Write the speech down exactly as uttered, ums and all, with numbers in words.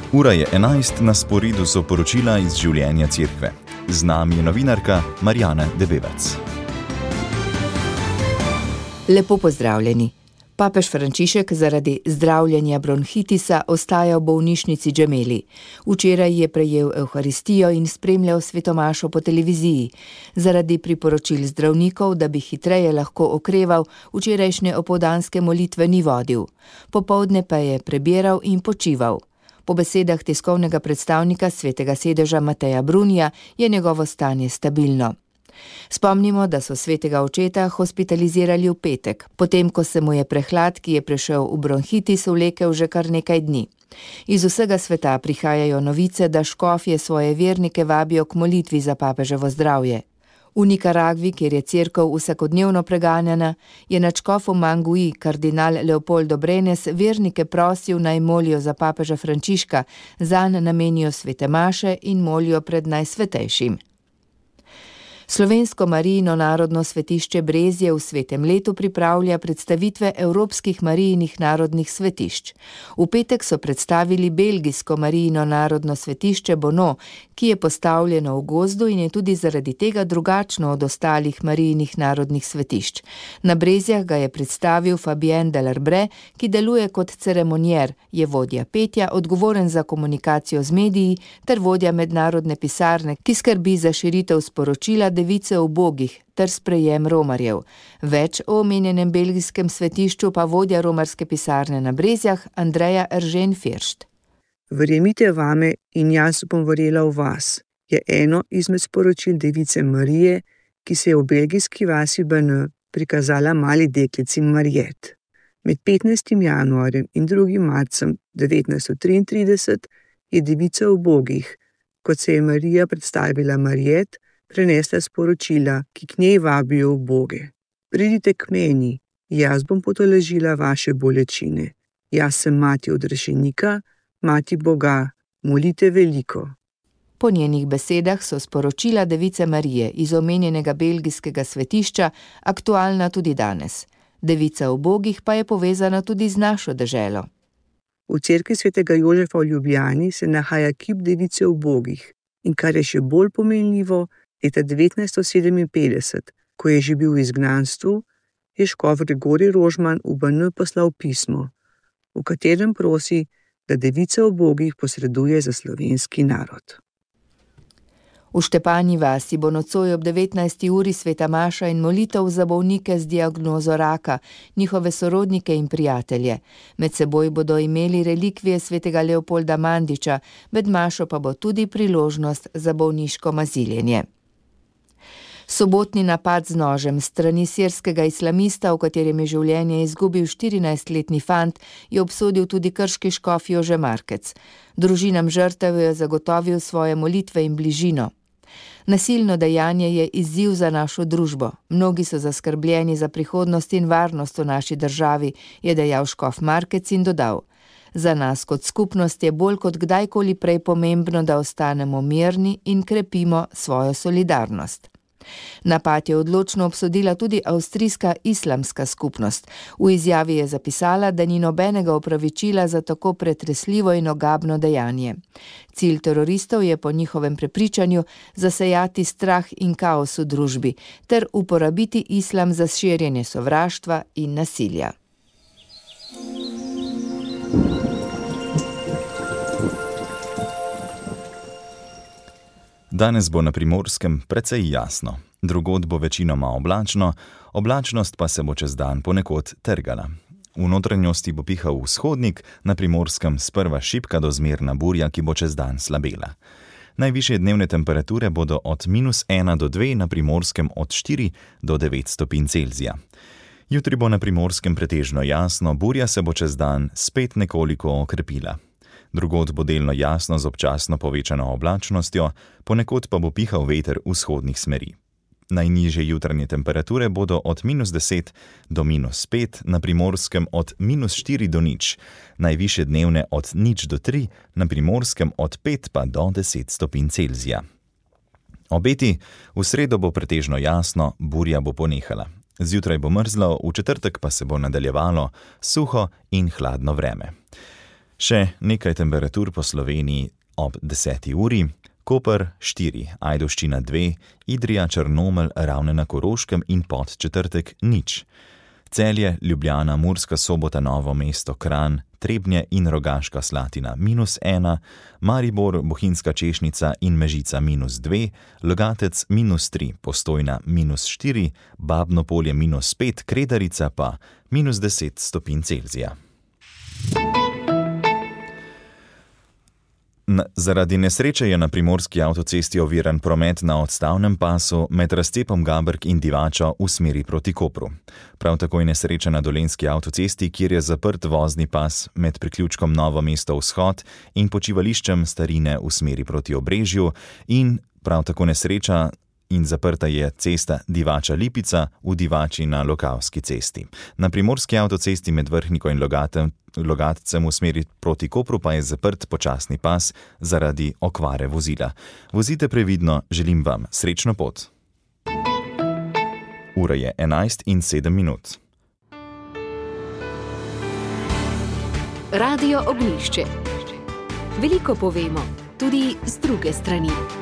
Ura je enajst, na sporedu so poročila iz življenja cerkve. Z nami je novinarka Marjana Debevec. Lepo pozdravljeni. Papež Frančišek zaradi zdravljenja bronhitisa ostaja v bolnišnici Gemelli. Včeraj je prejel evharistijo in spremljal svetomašo po televiziji. Zaradi priporočil zdravnikov, da bi hitreje lahko okreval, včerajšnje opoldanske molitve ni vodil. Popoldne pa je prebiral in počival. Po besedah tiskovnega predstavnika Svetega sedeža Mateja Brunija je njegovo stanje stabilno. Spomnimo, da so svetega očeta hospitalizirali v petek, potem ko se mu je prehlad, ki je prešel v bronhitis, vlekel že kar nekaj dni. Iz vsega sveta prihajajo novice, da škofje svoje vernike vabijo k molitvi za papeževo zdravje. V Nikaragvi, kjer je cerkev vsakodnevno preganjana, je nadškof v Mangui, kardinal Leopoldo Brenes, vernike prosil, naj molijo za papeža Frančiška, zanj namenijo svete maše in molijo pred najsvetejšim. Slovensko Marijino narodno svetišče Brezje v svetem letu pripravlja predstavitve evropskih Marijinih narodnih svetišč. V petek so predstavili belgijsko Marijino narodno svetišče Bono, ki je postavljeno v gozdu in je tudi zaradi tega drugačno od ostalih Marijinih narodnih svetišč. Na Brezjah ga je predstavil Fabien Delarbre, ki deluje kot ceremonjer, je vodja petja, odgovoren za komunikacijo z mediji ter vodja mednarodne pisarne, ki skrbi za širitev sporočila Device ubogih ter sprejem romarjev. Več o omenjenem belgijskem svetišču pa vodja romarske pisarne na Brezjah Andreja Eržen-Firšt. Verjemite vame in jaz bom verjela v vas, je eno izmed sporočil Device Marije, ki se je v belgijski vasi Bene prikazala mali deklici Mariet. Med petnajstim januarjem in drugim marcem devetnajststo triintrideset je Devica ubogih, kot se je Marija predstavila Mariet, prenesla sporočila, ki k njej vabijo uboge. Pridite k meni, jaz bom potolažila vaše bolečine. Jaz sem mati odrešenika, mati Boga, molite veliko. Po njenih besedah so sporočila Device Marije iz omenjenega belgijskega svetišča aktualna tudi danes. Devica ubogih pa je povezana tudi z našo deželo. V cerkvi svetega Jožefa v Ljubljani se nahaja kip Device ubogih in kar je še bolj pomenljivo, leta devetnajststo sedeminpetdeset, ko je že bil v izgnanstvu, je škof Gregorij Rožman v Bene poslal pismo, v katerem prosi, da Devica ubogih posreduje za slovenski narod. V Štepanji vasi bo nocoj ob devetnajsti uri sveta maša in molitev za bolnike z diagnozo raka, njihove sorodnike in prijatelje. Med seboj bodo imeli relikvije svetega Leopolda Mandiča, med mašo pa bo tudi priložnost za bolniško maziljenje. Sobotni napad z nožem strani sirskega islamista, v katerem je življenje izgubil štirinajstletni fant, je obsodil tudi krški škof Jože Markec. Družinam žrtev je zagotovil svoje molitve in bližino. Nasilno dejanje je izziv za našo družbo. Mnogi so zaskrbljeni za prihodnost in varnost v naši državi, je dejal škof Markec in dodal: Za nas kot skupnost je bolj kot kdajkoli prej pomembno, da ostanemo mirni in krepimo svojo solidarnost. Napad je odločno obsodila tudi avstrijska islamska skupnost. V izjavi je zapisala, da ni nobenega opravičila za tako pretresljivo in ogabno dejanje. Cilj teroristov je po njihovem prepričanju zasejati strah in kaos v družbi ter uporabiti islam za širjenje sovraštva in nasilja. Danes bo na Primorskem precej jasno. Drugod bo večinoma oblačno, oblačnost pa se bo čez dan ponekod trgala. V notranjosti bo pihal vzhodnik, na Primorskem sprva šibka do zmerna burja, ki bo čez dan slabela. Najvišje dnevne temperature bodo od minus ena do dve, na Primorskem od štiri do devet stopinj Celzija. Jutri bo na Primorskem pretežno jasno, burja se bo čez dan spet nekoliko okrepila. Drugod bo delno jasno z občasno povečano oblačnostjo, ponekod pa bo pihal veter vzhodnih smeri. Najnižje jutranje temperature bodo od minus deset do minus pet, na Primorskem od minus štiri do nič, najvišje dnevne od nič do tri, na Primorskem od pet pa do deset stopinj Celzija. Obeti: v sredo bo pretežno jasno, burja bo ponehala. Zjutraj bo mrzlo, v četrtek pa se bo nadaljevalo suho in hladno vreme. Še nekaj temperatur po Sloveniji ob deseti uri. Koper štiri, Ajdovščina dve, Idrija, Črnomelj, Ravne na Koroškem in Podčetrtek nič. Celje, Ljubljana, Murska Sobota, Novo mesto, Kranj, Trebnje in Rogaška Slatina minus ena, Maribor, Bohinjska Češnica in Mežica minus dve, Logatec minus tri, Postojna minus štiri, Babno Polje minus pet, Kredarica pa minus deset stopinj Celzija. Zaradi nesreče je na primorski avtocesti oviran promet na odstavnem pasu med razcepom Gabrk in Divačo v smeri proti Kopru. Prav tako je nesreča na dolenjski avtocesti, kjer je zaprt vozni pas med priključkom Novo mesto vzhod in počivališčem Starine v smeri proti Obrežju in prav tako nesreča in zaprta je cesta Divača-Lipica v Divači na Lokavski cesti. Na primorski avtocesti med Vrhniko in Logatem, Logatcem v smeri proti Kopru pa je zaprt počasni pas zaradi okvare vozila. Vozite previdno, želim vam srečno pot. Ura je enajst in sedem minut. Radio Ognjišče. Veliko povemo, tudi z druge strani.